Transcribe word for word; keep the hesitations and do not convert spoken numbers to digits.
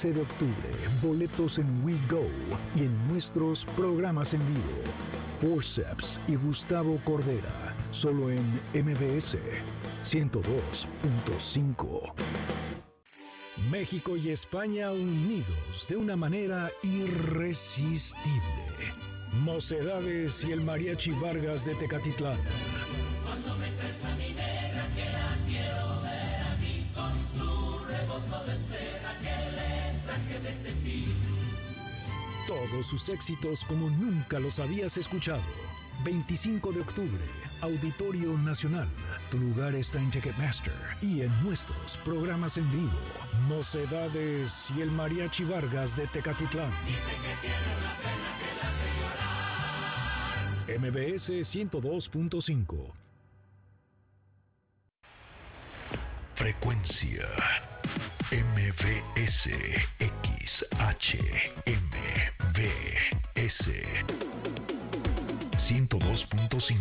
trece de octubre, boletos en WeGo y en nuestros programas en vivo. Forceps y Gustavo Cordera, solo en M B S ciento dos punto cinco. México y España unidos de una manera irresistible. Mocedades y el Mariachi Vargas de Tecatitlán. Cuando me crezca mi negra, que la quiero ver a mí con su rebozo de seda que le traje de Tepic. Todos sus éxitos como nunca los habías escuchado. veinticinco de octubre, Auditorio Nacional. Tu lugar está en Ticketmaster y en nuestros programas en vivo. Mocedades y el Mariachi Vargas de Tecatitlán. Dice que tiene una pena que la hace llorar. M B S ciento dos punto cinco. Frecuencia M V S X H M V S ciento dos punto cinco.